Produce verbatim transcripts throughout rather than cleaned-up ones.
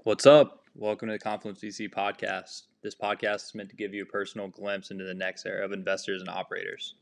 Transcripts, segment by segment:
What's up? Welcome to the Confluence V C podcast. This podcast is meant to give you a personal glimpse into the next era of investors and operators.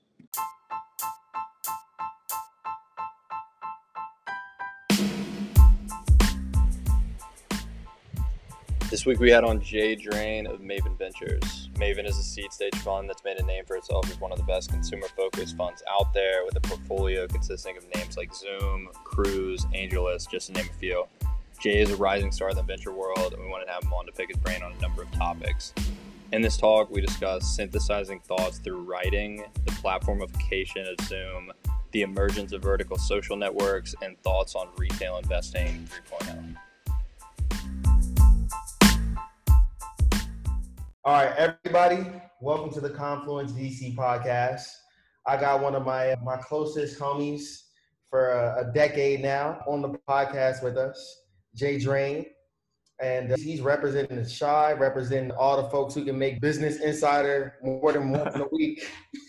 This week we had on Jay Drain of Maven Ventures. Maven is a seed stage fund that's made a name for itself as one of the best consumer-focused funds out there, with a portfolio consisting of names like Zoom, Cruise, AngelList, just to name a few. Jay is a rising star in the venture world, and we wanted to have him on to pick his brain on a number of topics. In this talk, we discuss synthesizing thoughts through writing, the platformification of Zoom, the emergence of vertical social networks, and thoughts on retail investing three point oh. All right, everybody, welcome to the Confluence V C podcast. I got one of my my closest homies for a, a decade now on the podcast with us, Jay Drain. And uh, he's representing the Shy, representing all the folks who can make Business Insider more than once in a week.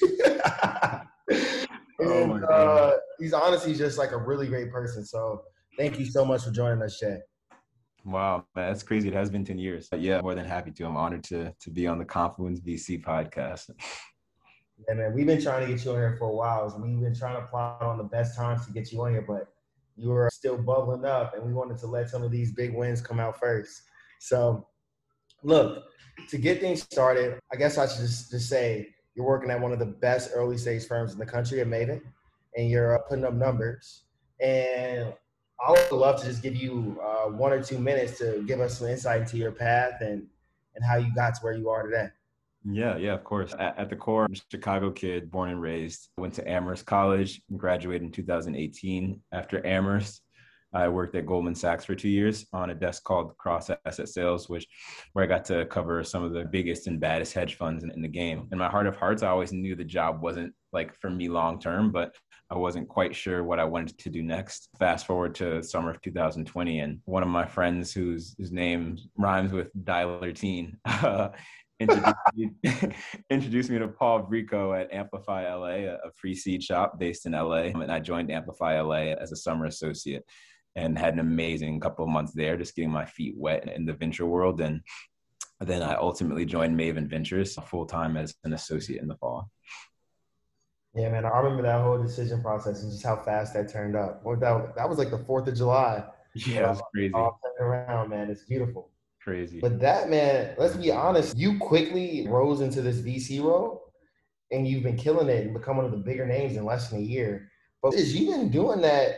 and oh uh, he's honestly just like a really great person. So thank you so much for joining us, Jay. Wow, man, that's crazy. It has been ten years. But yeah, more than happy to. I'm honored to to be on the Confluence V C podcast. Yeah, man, we've been trying to get you on here for a while. So we've been trying to plot on the best times to get you on here, but you were still bubbling up, and we wanted to let some of these big wins come out first. So, look, to get things started, I guess I should just, just say you're working at one of the best early stage firms in the country at Maven, and you're uh, putting up numbers. And I would love to just give you uh, one or two minutes to give us some insight into your path and, and how you got to where you are today. Yeah, yeah, of course. At, at the core, I'm a Chicago kid, born and raised. Went to Amherst College, graduated in two thousand eighteen. After Amherst, I worked at Goldman Sachs for two years on a desk called Cross Asset Sales, which where I got to cover some of the biggest and baddest hedge funds in, in the game. In my heart of hearts, I always knew the job wasn't like for me long term, but I wasn't quite sure what I wanted to do next. Fast forward to summer of two thousand twenty, and one of my friends whose whose name rhymes with Dialer Teen uh, introduced, me, introduced me to Paul Brico at Amplify L A, a free seed shop based in L A. And I joined Amplify L A as a summer associate and had an amazing couple of months there, just getting my feet wet in the venture world. And then I ultimately joined Maven Ventures full-time as an associate in the fall. Yeah, man, I remember that whole decision process and just how fast that turned up. Well, that, that was like the fourth of July. Yeah, it was crazy. All turned around, man. It's beautiful. Crazy. But that, man, let's be honest, you quickly rose into this V C role and you've been killing it and become one of the bigger names in less than a year. But is you been doing that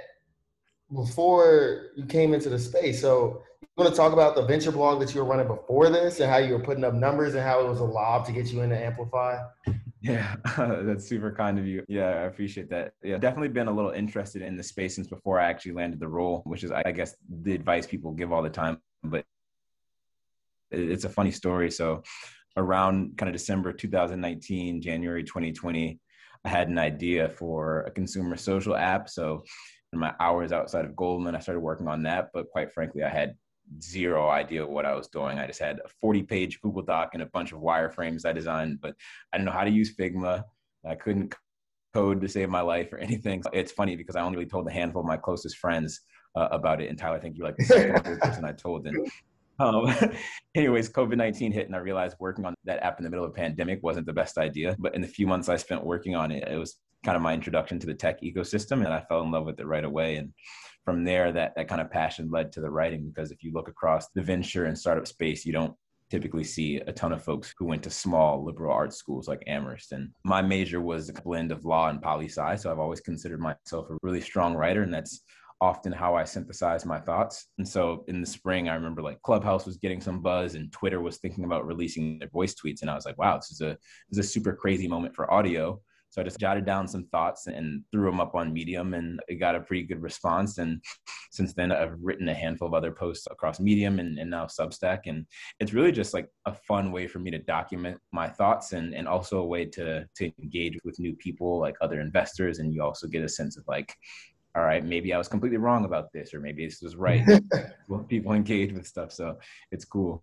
before you came into the space? So you want to talk about the venture blog that you were running before this and how you were putting up numbers and how it was a lob to get you into Amplify? Yeah, that's super kind of you. Yeah, I appreciate that. Yeah, definitely been a little interested in the space since before I actually landed the role, which is, I guess, the advice people give all the time. But it's a funny story. So around kind of December two thousand nineteen, January twenty twenty, I had an idea for a consumer social app. So in my hours outside of Goldman, I started working on that. But quite frankly, I had zero idea what I was doing. I just had a forty page Google Doc and a bunch of wireframes I designed, but I didn't know how to use Figma. I couldn't code to save my life or anything. It's funny because I only really told a handful of my closest friends uh, about it. And Tyler, I think you're like the second person I told. And um, anyways, COVID nineteen hit and I realized working on that app in the middle of a pandemic wasn't the best idea. But in the few months I spent working on it, it was kind of my introduction to the tech ecosystem, and I fell in love with it right away. And from there, that, that kind of passion led to the writing, because if you look across the venture and startup space, you don't typically see a ton of folks who went to small liberal arts schools like Amherst. And my major was a blend of law and poli-sci, so I've always considered myself a really strong writer, and that's often how I synthesize my thoughts. And so in the spring, I remember like Clubhouse was getting some buzz and Twitter was thinking about releasing their voice tweets. And I was like, wow, this is a, this is a super crazy moment for audio. So I just jotted down some thoughts and threw them up on Medium, and it got a pretty good response. And since then, I've written a handful of other posts across Medium and, and now Substack. And it's really just like a fun way for me to document my thoughts, and, and also a way to, to engage with new people, like other investors. And you also get a sense of like, all right, maybe I was completely wrong about this, or maybe this was right. Well, people engage with stuff. So it's cool.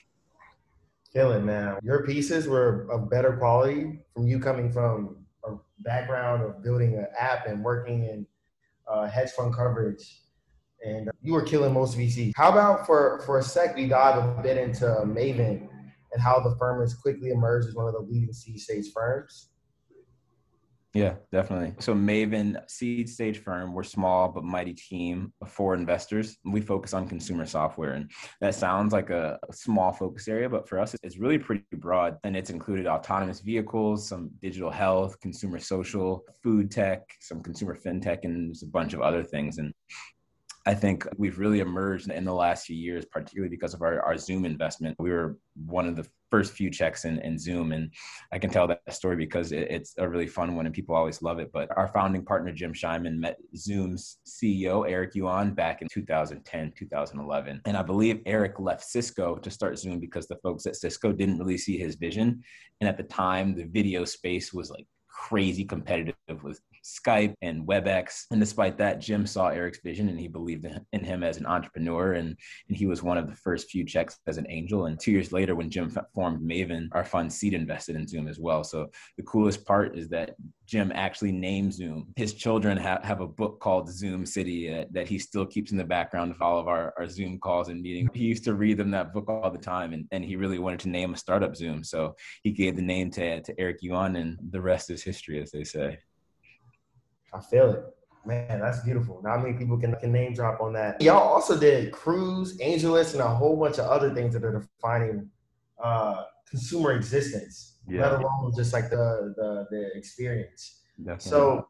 Killing, man. Your pieces were of better quality from you coming from a background of building an app and working in uh, hedge fund coverage and you were killing most V Cs. How about for, for a sec, we dive a bit into Maven and how the firm has quickly emerged as one of the leading seed stage firms? Yeah, definitely. So Maven, seed stage firm, we're small but mighty team of four investors. We focus on consumer software, and that sounds like a, a small focus area, but for us, it's really pretty broad. And it's included autonomous vehicles, some digital health, consumer social, food tech, some consumer fintech, and there's a bunch of other things. And I think we've really emerged in the last few years, particularly because of our, our Zoom investment. We were one of the first few checks in, in Zoom. And I can tell that story because it, it's a really fun one and people always love it. But our founding partner, Jim Scheinman, met Zoom's C E O, Eric Yuan, back in two thousand ten, two thousand eleven. And I believe Eric left Cisco to start Zoom because the folks at Cisco didn't really see his vision. And at the time, the video space was like crazy competitive with Skype and WebEx. And despite that, Jim saw Eric's vision and he believed in him as an entrepreneur. And, and he was one of the first few checks as an angel. And two years later, when Jim formed Maven, our fund seed invested in Zoom as well. So the coolest part is that Jim actually named Zoom. His children have, have a book called Zoom City uh, that he still keeps in the background of all of our, our Zoom calls and meetings. He used to read them that book all the time, and, and he really wanted to name a startup Zoom. So he gave the name to, to Eric Yuan, and the rest is history, as they say. I feel it. Man, that's beautiful. Not many people can, can name drop on that. Y'all also did Cruise, AngelList, and a whole bunch of other things that are defining uh, consumer existence, yeah. let alone just like the the, the experience. Definitely. So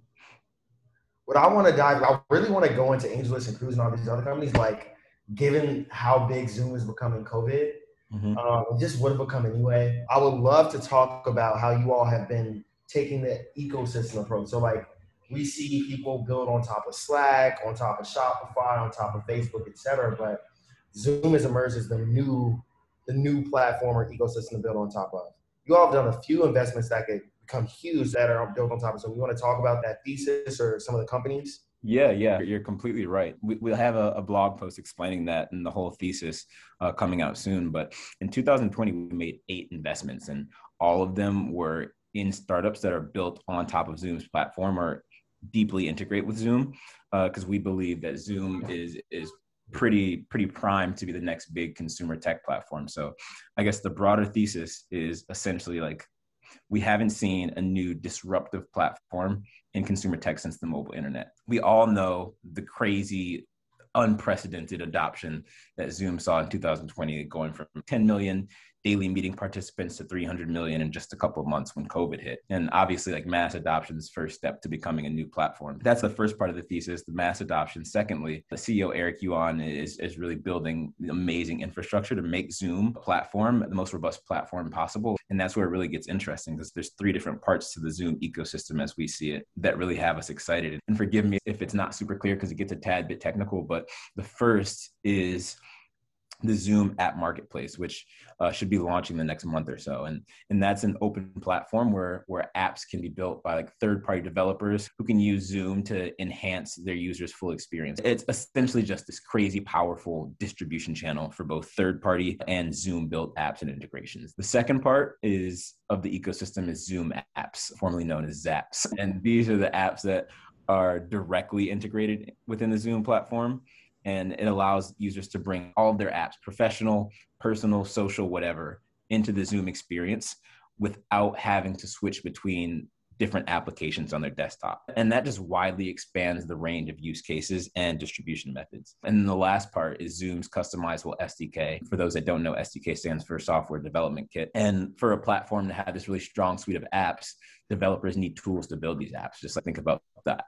what I want to dive, I really want to go into AngelList and Cruise and all these other companies, like given how big Zoom is becoming COVID, mm-hmm. um, just would have become anyway. I would love to talk about how you all have been taking the ecosystem approach. So like, we see people build on top of Slack, on top of Shopify, on top of Facebook, et cetera. But Zoom has emerged as the new, the new platform or ecosystem to build on top of. You all have done a few investments that could become huge that are built on top of Zoom. You want to talk about that thesis or some of the companies? Yeah, yeah, you're completely right. We, we'll have a, a blog post explaining that and the whole thesis uh, coming out soon. But in two thousand twenty, we made eight investments, and all of them were in startups that are built on top of Zoom's platform or deeply integrate with Zoom, because uh, we believe that Zoom is is pretty pretty primed to be the next big consumer tech platform. So I guess the broader thesis is essentially like we haven't seen a new disruptive platform in consumer tech since the mobile internet. We all know the crazy, unprecedented adoption that Zoom saw in two thousand twenty, going from ten million daily meeting participants to three hundred million in just a couple of months when COVID hit. And obviously, like, mass adoption is the first step to becoming a new platform. That's the first part of the thesis, the mass adoption. Secondly, the C E O, Eric Yuan, is, is really building amazing infrastructure to make Zoom a platform, the most robust platform possible. And that's where it really gets interesting, because there's three different parts to the Zoom ecosystem as we see it that really have us excited. And forgive me if it's not super clear because it gets a tad bit technical, but the first is the Zoom app marketplace, which uh, should be launching the next month or so. And, and that's an open platform where, where apps can be built by like third-party developers who can use Zoom to enhance their users' full experience. It's essentially just this crazy powerful distribution channel for both third-party and Zoom-built apps and integrations. The second part is of the ecosystem is Zoom apps, formerly known as Zaps. And these are the apps that are directly integrated within the Zoom platform. And it allows users to bring all of their apps, professional, personal, social, whatever, into the Zoom experience without having to switch between different applications on their desktop. And that just widely expands the range of use cases and distribution methods. And then the last part is Zoom's customizable S D K. For those that don't know, S D K stands for Software Development Kit. And for a platform to have this really strong suite of apps, developers need tools to build these apps. Just like think about that.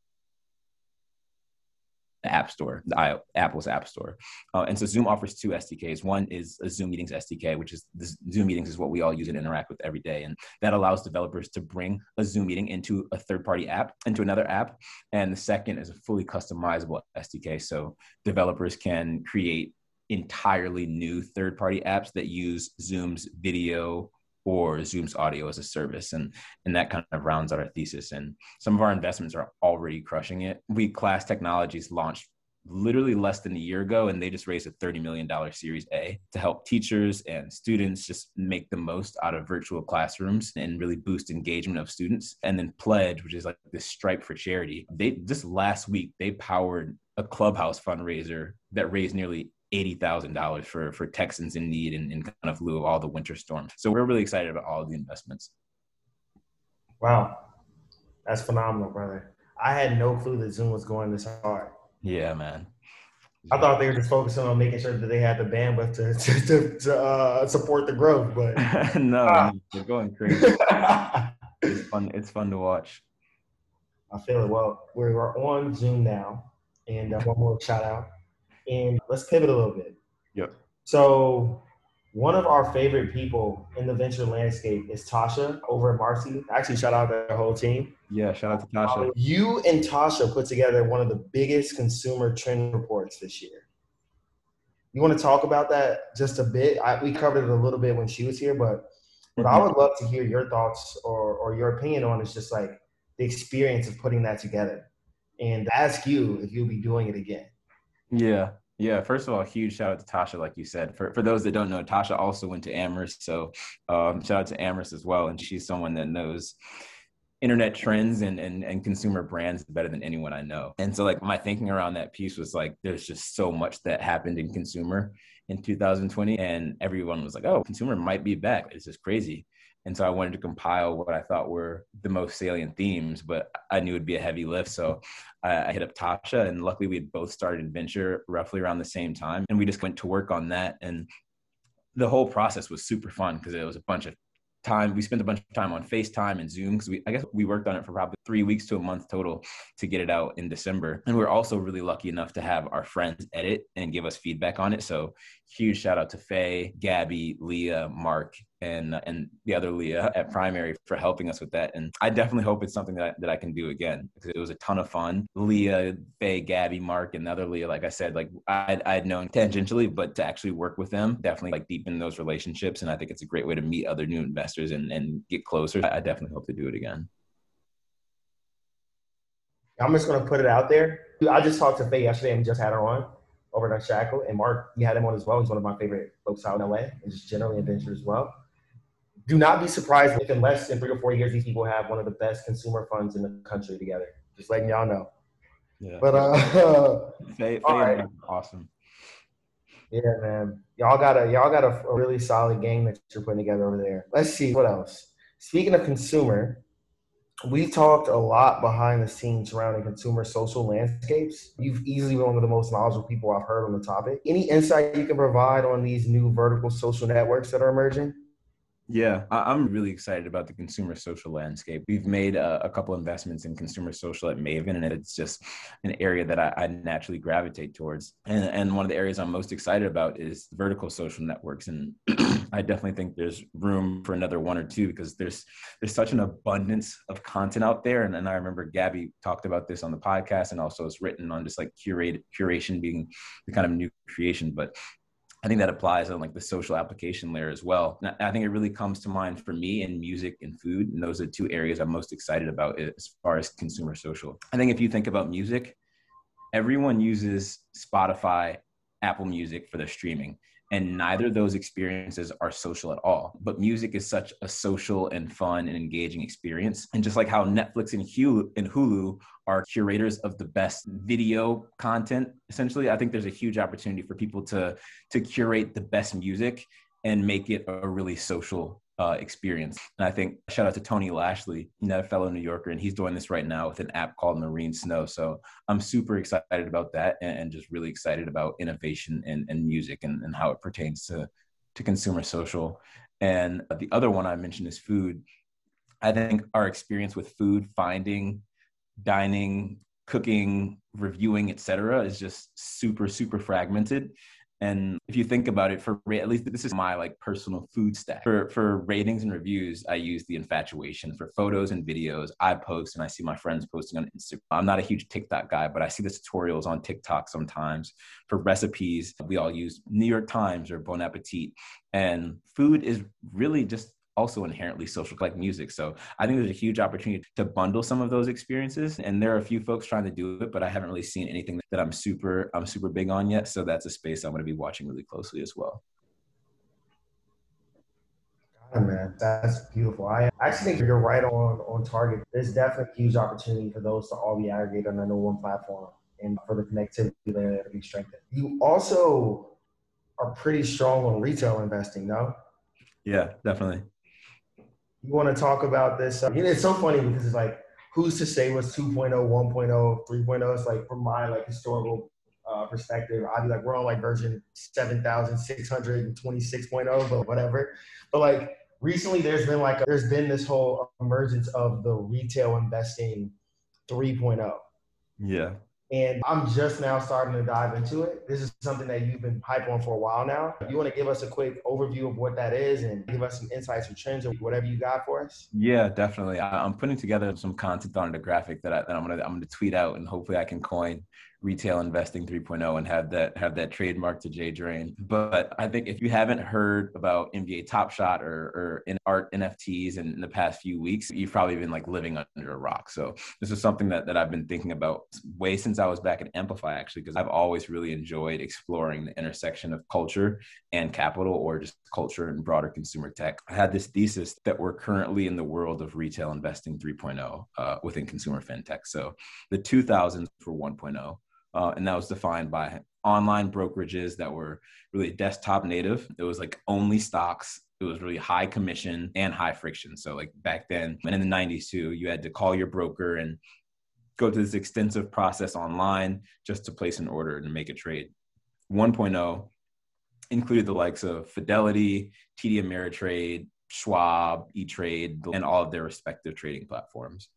The App Store, the I, Apple's App Store. Uh, and so Zoom offers two S D Ks. One is a Zoom Meetings S D K, which is the Zoom Meetings is what we all use and interact with every day. And that allows developers to bring a Zoom meeting into a third-party app, into another app. And the second is a fully customizable S D K. So developers can create entirely new third-party apps that use Zoom's video or Zoom's audio as a service. And, and that kind of rounds out our thesis. And some of our investments are already crushing it. We Class Technologies launched literally less than a year ago, and they just raised a thirty million dollars Series A to help teachers and students just make the most out of virtual classrooms and really boost engagement of students. And then Pledge, which is like this Stripe for charity, they just last week, they powered a Clubhouse fundraiser that raised nearly eighty thousand dollars for, for Texans in need in, in kind of lieu of all the winter storms. So we're really excited about all of the investments. Wow. That's phenomenal, brother. I had no clue that Zoom was going this hard. Yeah, man. I thought they were just focusing on making sure that they had the bandwidth to to, to, to uh, support the growth, but no, ah. They're going crazy. It's fun. It's fun to watch. I feel it. Well, we're on Zoom now, and uh, one more shout out, and let's pivot a little bit. Yep. So, one of our favorite people in the venture landscape is Tasha over at Marcy. Actually, shout out to the whole team. Yeah, shout out to Tasha. You and Tasha put together one of the biggest consumer trend reports this year. You want to talk about that just a bit? I, we covered it a little bit when she was here, but what mm-hmm. I would love to hear your thoughts or, or your opinion on is just like the experience of putting that together, and ask you if you'll be doing it again. Yeah. Yeah, first of all, huge shout out to Tasha, like you said. For for those that don't know, Tasha also went to Amherst, so um, shout out to Amherst as well. And she's someone that knows internet trends and, and and consumer brands better than anyone I know. And so like my thinking around that piece was like, there's just so much that happened in consumer in two thousand twenty, and everyone was like, oh, consumer might be back. It's just crazy. And so I wanted to compile what I thought were the most salient themes, but I knew it'd be a heavy lift. So I, I hit up Tasha, and luckily we had both started in venture roughly around the same time. And we just went to work on that. And the whole process was super fun because it was a bunch of time. We spent a bunch of time on FaceTime and Zoom because we, I guess we worked on it for probably three weeks to a month total to get it out in December. And we we're also really lucky enough to have our friends edit and give us feedback on it. So huge shout out to Faye, Gabby, Leah, Mark, and uh, and the other Leah at Primary for helping us with that. And I definitely hope it's something that I, that I can do again because it was a ton of fun. Leah, Faye, Gabby, Mark, and the other Leah, like I said, like I'd, I'd known tangentially, but to actually work with them, definitely like deepen those relationships. And I think it's a great way to meet other new investors and, and get closer. I definitely hope to do it again. I'm just going to put it out there. I just talked to Faye yesterday and just had her on over at Shackle. And Mark, he had him on as well. He's one of my favorite folks out in L A and just generally in venture as well. Do not be surprised if in less than three or four years, these people have one of the best consumer funds in the country together. Just letting y'all know. Yeah. But, uh, Faye, Faye right. Awesome. Yeah, man. Y'all got a, y'all got a, a really solid game that you're putting together over there. Let's see what else. Speaking of consumer, we talked a lot behind the scenes surrounding consumer social landscapes. You've easily been one of the most knowledgeable people I've heard on the topic. Any insight you can provide on these new vertical social networks that are emerging? Yeah, I'm really excited about the consumer social landscape. We've made a, a couple investments in consumer social at Maven, and it's just an area that I, I naturally gravitate towards. And, and one of the areas I'm most excited about is vertical social networks. And I definitely think there's room for another one or two because there's there's such an abundance of content out there. And, and I remember Gabby talked about this on the podcast, and also it's written on just like curate, curation being the kind of new creation. But I think that applies on like the social application layer as well. And I think it really comes to mind for me in music and food. And those are two areas I'm most excited about as far as consumer social. I think if you think about music, everyone uses Spotify, Apple Music for their streaming. And neither of those experiences are social at all. But music is such a social and fun and engaging experience. And just like how Netflix and Hulu, and Hulu are curators of the best video content, essentially, I think there's a huge opportunity for people to, to curate the best music and make it a really social uh, experience. And I think shout out to Tony Lashley, you know, a fellow New Yorker, and he's doing this right now with an app called Marine Snow. So I'm super excited about that and, and just really excited about innovation and, and music and, and how it pertains to, to consumer social. And the other one I mentioned is food. I think our experience with food, finding, dining, cooking, reviewing, et cetera, is just super, super fragmented. And if you think about it, for at least this is my like personal food stack. For for ratings and reviews, I use the Infatuation. For photos and videos, I post and I see my friends posting on Instagram. I'm not a huge TikTok guy, but I see the tutorials on TikTok sometimes. For recipes, we all use New York Times or Bon Appetit. And food is really just also inherently social, like music. So I think there's a huge opportunity to bundle some of those experiences. And there are a few folks trying to do it, but I haven't really seen anything that I'm super, I'm super big on yet. So that's a space I'm going to be watching really closely as well. God, man, that's beautiful. I actually think you're right on, on target. There's definitely a huge opportunity for those to all be aggregated under one platform and for the connectivity layer to be strengthened. You also are pretty strong on retail investing, no? Yeah, definitely. You want to talk about this? Uh, you know, it's so funny because it's like, who's to say what's two point oh, one point oh, three point oh? It's like from my like historical uh, perspective, I'd be like, we're on like version seven thousand six hundred twenty-six point oh, but whatever. But like recently there's been like, a, there's been this whole emergence of the retail investing three point oh. Yeah. And I'm just now starting to dive into it. This is something that you've been hype on for a while now. You want to give us a quick overview of what that is and give us some insights or trends or whatever you got for us? Yeah, definitely. I, I'm putting together some content on the graphic that, I, that I'm gonna I'm gonna tweet out, and hopefully I can coin retail investing three point oh and have that have that trademark to Jay Drain. But I think if you haven't heard about N B A Top Shot or or in art N F Ts in, in the past few weeks, you've probably been like living under a rock. So this is something that, that I've been thinking about way since I was back at Amplify, actually, because I've always really enjoyed exploring the intersection of culture and capital, or just culture and broader consumer tech. I had this thesis that we're currently in the world of retail investing three point oh uh, within consumer fintech. So the two thousands were one point oh. Uh, and that was defined by online brokerages that were really desktop native. It was like only stocks. It was really high commission and high friction. So like back then, and in the nineties too, you had to call your broker and go through this extensive process online just to place an order and make a trade. one point oh included the likes of Fidelity, T D Ameritrade, Schwab, E-Trade, and all of their respective trading platforms.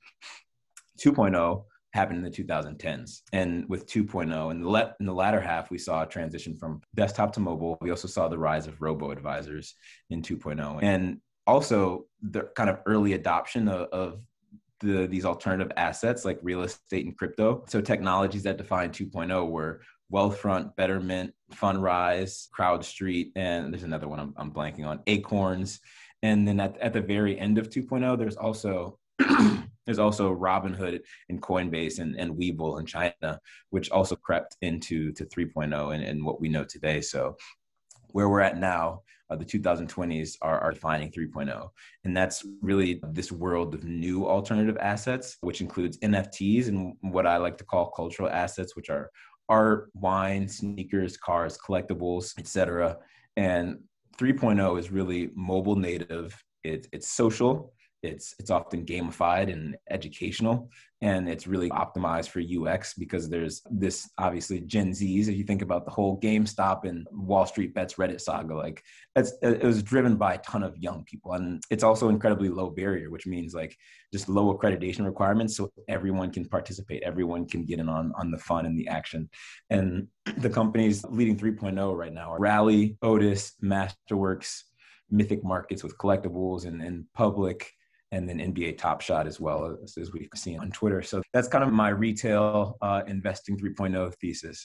two point oh happened in the two thousand tens. And with two point oh, in the, le- in the latter half, we saw a transition from desktop to mobile. We also saw the rise of robo-advisors in two point oh. And also the kind of early adoption of, of the, these alternative assets like real estate and crypto. So technologies that defined two point oh were Wealthfront, Betterment, Fundrise, CrowdStreet, and there's another one I'm, I'm blanking on, Acorns. And then at, at the very end of two point oh, there's also There's also Robinhood and Coinbase and, and Webull in China, which also crept into to three point oh and, and what we know today. So where we're at now, uh, the two thousand twenties are, are defining three point oh. And that's really this world of new alternative assets, which includes N F Ts and what I like to call cultural assets, which are art, wine, sneakers, cars, collectibles, et cetera. And three point oh is really mobile native. It, it's social. It's it's often gamified and educational, and it's really optimized for U X because there's this obviously Gen Zs. If you think about the whole GameStop and Wall Street Bets Reddit saga, like it's, it was driven by a ton of young people, and it's also incredibly low barrier, which means like just low accreditation requirements, so everyone can participate, everyone can get in on on the fun and the action. And the companies leading three point oh right now are Rally, Otis, Masterworks, Mythic Markets with collectibles, and, and Public. And then N B A Top Shot as well, as, as we've seen on Twitter. So that's kind of my retail uh, investing three point oh thesis.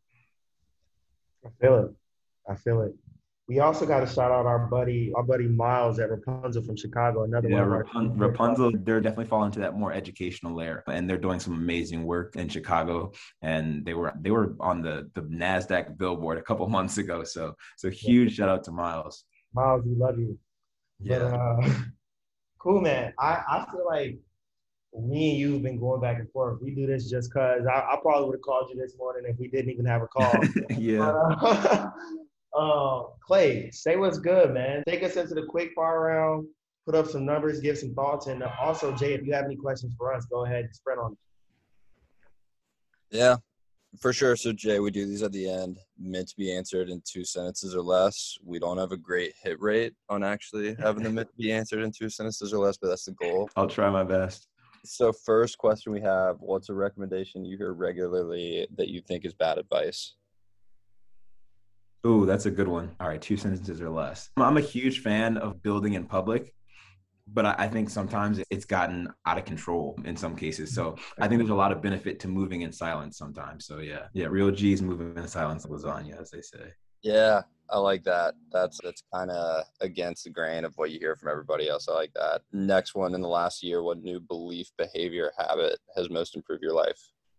I feel it. I feel it. We also got to shout out our buddy, our buddy Miles at Rapunzel from Chicago. Another yeah, one. Rapun- Rapunzel, they're definitely falling into that more educational layer, and they're doing some amazing work in Chicago. And they were they were on the the NASDAQ billboard a couple months ago. So so huge yeah. shout out to Miles. Miles, we love you. Yeah. But, uh, cool, man. I, I feel like me and you have been going back and forth. We do this just because I, I probably would have called you this morning if we didn't even have a call. yeah. But, uh, uh, Clay, say what's good, man. Take us into the quick fire round, put up some numbers, give some thoughts. And also, Jay, if you have any questions for us, go ahead and spread on. Yeah. For sure. So, Jay, we do these at the end, meant to be answered in two sentences or less. We don't have a great hit rate on actually having them meant to be answered in two sentences or less, but that's the goal. I'll try my best. So, first question we have, what's a recommendation you hear regularly that you think is bad advice? Ooh, that's a good one. All right, two sentences or less. I'm a huge fan of building in public, but I think sometimes it's gotten out of control in some cases. So I think there's a lot of benefit to moving in silence sometimes. So yeah, yeah, real G's moving in silence, lasagna, as they say. Yeah, I like that. That's that's kind of against the grain of what you hear from everybody else. I like that. Next one, in the last year, what new belief, behavior, habit has most improved your life?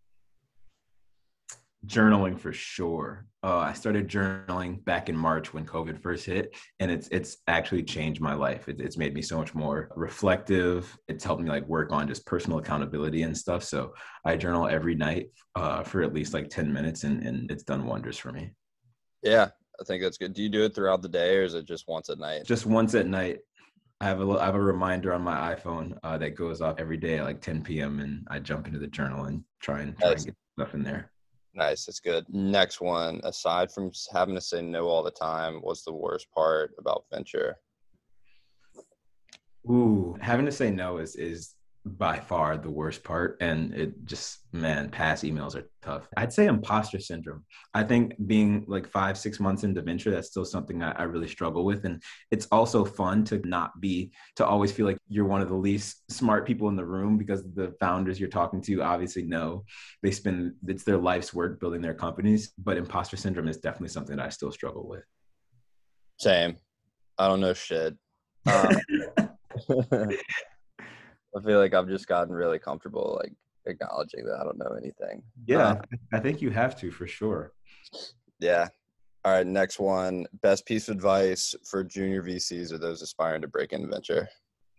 Journaling for sure. Uh, I started journaling back in March when COVID first hit, and it's it's actually changed my life. It, it's made me so much more reflective. It's helped me like work on just personal accountability and stuff. So I journal every night uh, for at least like ten minutes, and, and it's done wonders for me. Yeah, I think that's good. Do you do it throughout the day, or is it just once at night? Just once at night. I have a I have a reminder on my iPhone uh, that goes off every day at like ten p.m. and I jump into the journal and try and try Nice. and get stuff in there. Nice. That's good. Next one, aside from having to say no all the time, what's the worst part about venture? Ooh, having to say no is is by far the worst part. And it just, man, past emails are tough. I'd say imposter syndrome. I think being like five, six months into venture, that's still something I, I really struggle with. And it's also fun to not be, to always feel like you're one of the least smart people in the room, because the founders you're talking to obviously know they spend, it's their life's work building their companies. But imposter syndrome is definitely something that I still struggle with. Same. I don't know shit. Um, I feel like I've just gotten really comfortable, like, acknowledging that I don't know anything. Yeah, Um, I think you have to, for sure. yeah. All right. Next one. Best piece of advice for junior V Cs or those aspiring to break into venture?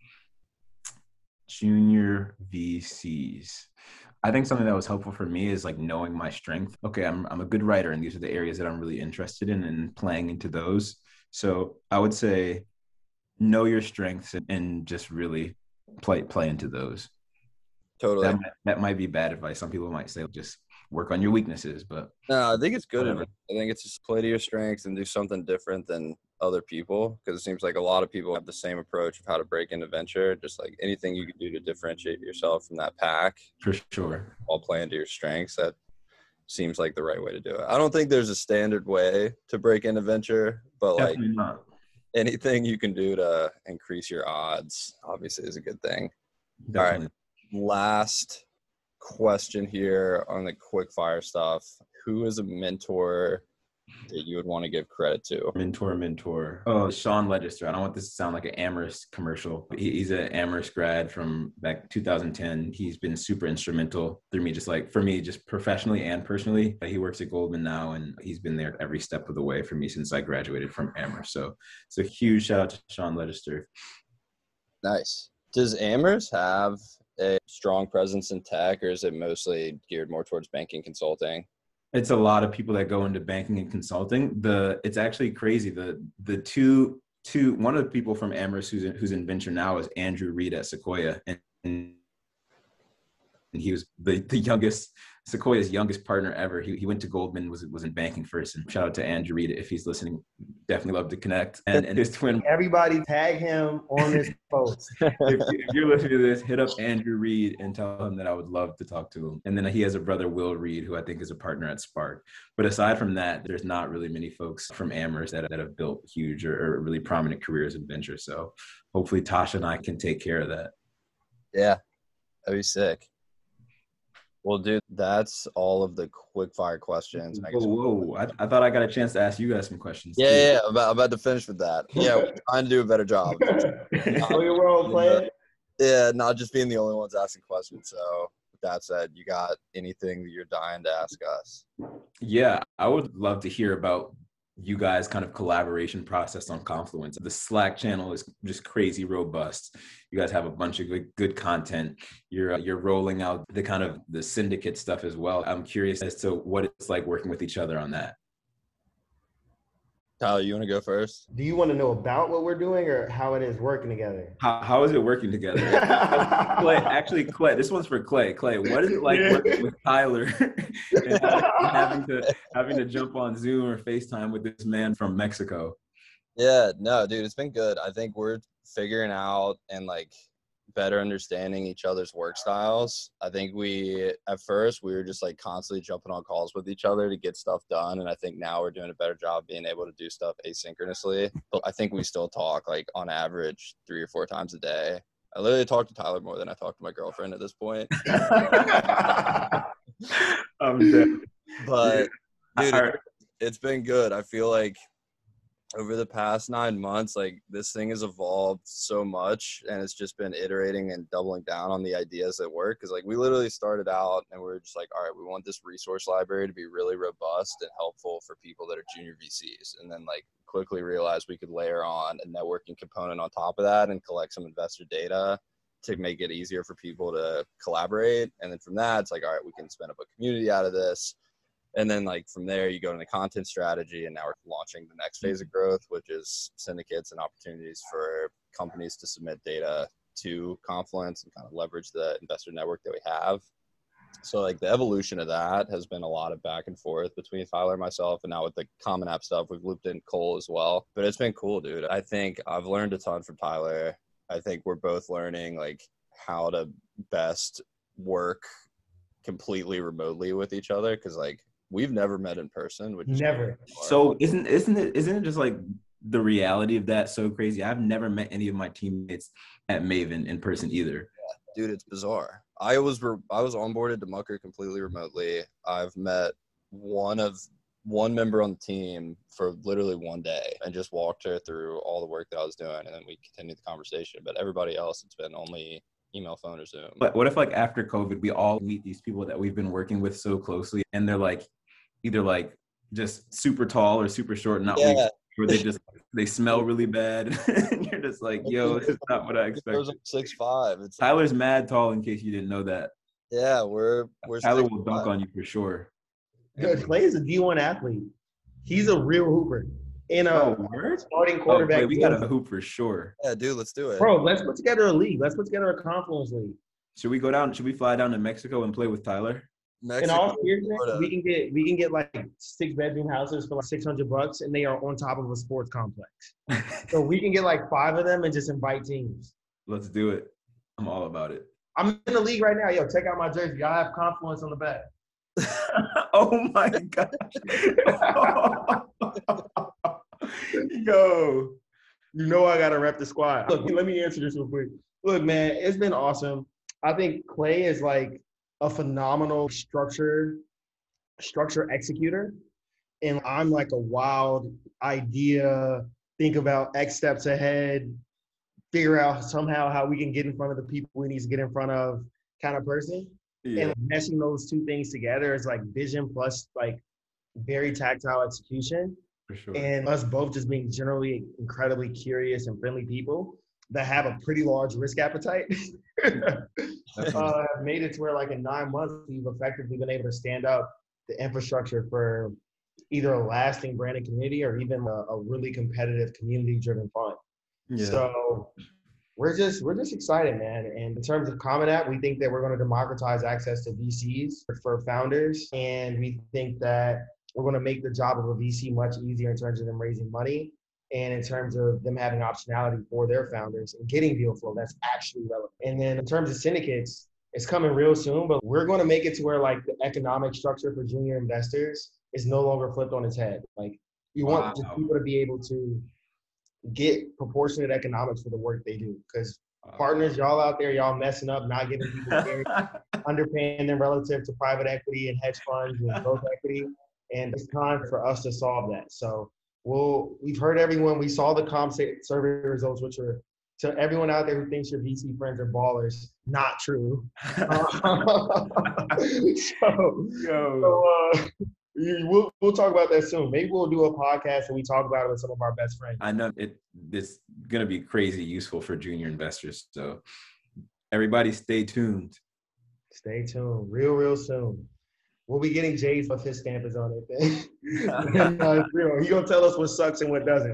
Junior V Cs. I think something that was helpful for me is like knowing my strength. Okay, I'm I'm a good writer, and these are the areas that I'm really interested in, and playing into those. So I would say know your strengths and, and just really play play into those. Totally. That might, that might be bad advice. Some people might say just work on your weaknesses, but No, I think it's good. whatever. advice. I think it's just play to your strengths and do something different than other people, because it seems like a lot of people have the same approach of how to break into venture. Just like anything you can do to differentiate yourself from that pack For sure. while playing to your strengths, that seems like the right way to do it. I don't think there's a standard way to break into venture, but like Definitely not. anything you can do to increase your odds obviously is a good thing. Definitely. All right. Last question here on the quick fire stuff. Who is a mentor that you would want to give credit to? Mentor, mentor. Oh, Sean Legister. I don't want this to sound like an Amherst commercial. He, he's an Amherst grad from back two thousand ten. He's been super instrumental through me, just like for me, just professionally and personally. He works at Goldman now, and he's been there every step of the way for me since I graduated from Amherst. So it's a huge shout out to Sean Legister. Nice. Does Amherst have a strong presence in tech, or is it mostly geared more towards banking consulting? It's a lot of people that go into banking and consulting. The it's actually crazy. The the two two one of the people from Amherst who's in, who's in venture now is Andrew Reed at Sequoia, and, and he was the, the youngest, Sequoia's youngest partner ever. He he went to Goldman, was was in banking first. And shout out to Andrew Reed if he's listening. Definitely love to connect. And, and his twin. Everybody tag him on this post. if, if you're listening to this, hit up Andrew Reed and tell him that I would love to talk to him. And then he has a brother, Will Reed, who I think is a partner at Spark. But aside from that, there's not really many folks from Amherst that, that have built huge or, or really prominent careers in venture. So hopefully Tasha and I can take care of that. Yeah, that'd be sick. Well, dude, that's all of the quick fire questions. I guess Whoa, whoa. I, I thought I got a chance to ask you guys some questions. Yeah, too. yeah, yeah. I'm about, I'm about to finish with that. Yeah, we're trying to do a better job. Oh, your role playing? Yeah, not just being the only ones asking questions. So with that said, you got anything that you're dying to ask us? Yeah, I would love to hear about you guys' kind of collaboration process on Confluence. The Slack channel is just crazy robust. You guys have a bunch of good, good content. You're uh, you're rolling out the kind of the syndicate stuff as well. I'm curious as to what it's like working with each other on that. Tyler, you want to go first? Do you want to know about what we're doing or how it is working together? How how is it working together? Clay, actually, Clay, this one's for Clay. Clay, what is it like Yeah. working with Tyler and having to having to jump on Zoom or FaceTime with this man from Mexico? Yeah, no, dude, it's been good. I think we're figuring out and like better understanding each other's work styles. I think we, at first, we were just like constantly jumping on calls with each other to get stuff done. And I think now we're doing a better job being able to do stuff asynchronously. But I think we still talk like on average three or four times a day. I literally talk to Tyler more than I talk to my girlfriend at this point. I'm dead. But dude, All right. It's been good. I feel like over the past nine months, like this thing has evolved so much, and it's just been iterating and doubling down on the ideas that work. Cause like we literally started out and we were just like, all right, we want this resource library to be really robust and helpful for people that are junior V Cs. And then like quickly realized we could layer on a networking component on top of that and collect some investor data to make it easier for people to collaborate. And then from that, it's like, all right, we can spin up a community out of this. And then like from there, you go into content strategy, and now we're launching the next phase of growth, which is syndicates and opportunities for companies to submit data to Confluence and kind of leverage the investor network that we have. So like the evolution of that has been a lot of back and forth between Tyler and myself, and now with the Common App stuff, we've looped in Cole as well. But it's been cool, dude. I think I've learned a ton from Tyler. I think we're both learning like how to best work completely remotely with each other, because like we've never met in person, which is never. So isn't isn't it isn't it just like the reality of that so crazy? I've never met any of my teammates at Maven in person either. Yeah, dude, it's bizarre. I was re- I was onboarded to Mucker completely remotely. I've met one of one member on the team for literally one day and just walked her through all the work that I was doing, and then we continued the conversation. But everybody else, it's been only email, phone, or Zoom. But what if like after COVID, we all meet these people that we've been working with so closely, and they're like either like just super tall or super short, not yeah. weak, or they just they smell really bad, and you're just like, yo, this is not what I expected. Six five. It's Tyler's mad tall, in case you didn't know that. Yeah, we're we're. Tyler will dunk on you for sure. Good. Clay is a D one athlete. He's a real hooper. In a oh, starting quarterback. Oh, we got a hoop for sure. Yeah, dude, let's do it. Bro, let's put together a league. Let's put together a Confluence league. Should we go down? Should we fly down to Mexico and play with Tyler? Mexico, in all seriousness, we can get we can get like six bedroom houses for like six hundred bucks, and they are on top of a sports complex. So we can get like five of them and just invite teams. Let's do it. I'm all about it. I'm in the league right now. Yo, check out my jersey. I have Confluence on the back. Oh my gosh. Yo, you know I gotta rep the squad. Look, let me answer this real quick. Look, man, it's been awesome. I think Clay is like a phenomenal structure, structure executor. And I'm like a wild idea, think about X steps ahead, figure out somehow how we can get in front of the people we need to get in front of kind of person. Yeah. And meshing those two things together is like vision plus like very tactile execution. For sure. And us both just being generally incredibly curious and friendly people that have a pretty large risk appetite. uh, made it to where like in nine months, we've effectively been able to stand up the infrastructure for either a lasting branded community or even a, a really competitive community-driven fund. Yeah. So we're just we're just excited, man. And in terms of Common App, we think that we're going to democratize access to V Cs for founders, and we think that we're going to make the job of a V C much easier in terms of them raising money and in terms of them having optionality for their founders and getting deal flow that's actually relevant. And then in terms of syndicates, it's coming real soon, but we're going to make it to where like the economic structure for junior investors is no longer flipped on its head. Like you wow. want just people to be able to get proportionate economics for the work they do. Because wow. partners, y'all out there, y'all messing up, not giving people care, underpaying them relative to private equity and hedge funds and growth equity. And it's time for us to solve that. So we'll, we've heard everyone. We saw the comp survey results, which are, to everyone out there who thinks your V C friends are ballers, not true. Uh, so, so uh, we'll, we'll talk about that soon. Maybe we'll do a podcast and we talk about it with some of our best friends. I know it, it's going to be crazy useful for junior investors. So everybody stay tuned. Stay tuned. Real, real soon. We'll be getting Jay's of his stamp is on it. Then. uh, real. He gonna tell us what sucks and what doesn't.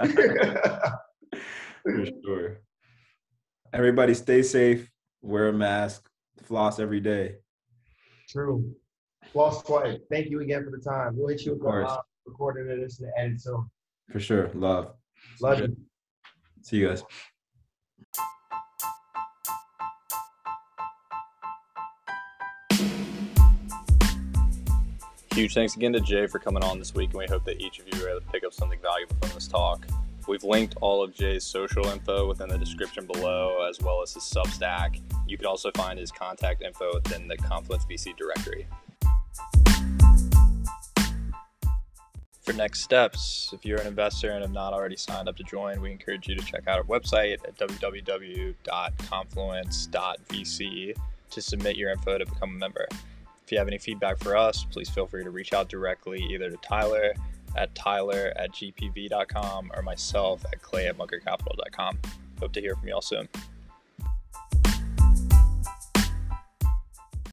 For sure. Everybody stay safe. Wear a mask. Floss every day. True. Floss twice. Thank you again for the time. We'll hit you with the recording of this and edit soon. For sure. Love. Love you. See you guys. Huge thanks again to Jay for coming on this week, and we hope that each of you were able to pick up something valuable from this talk. We've linked all of Jay's social info within the description below, as well as his Substack. You can also find his contact info within the Confluence V C directory. For next steps, if you're an investor and have not already signed up to join, we encourage you to check out our website at w w w dot confluence dot v c to submit your info to become a member. If you have any feedback for us, please feel free to reach out directly either to Tyler at tyler at g p v dot com or myself at clay at bunker capital dot com. Hope to hear from you all soon.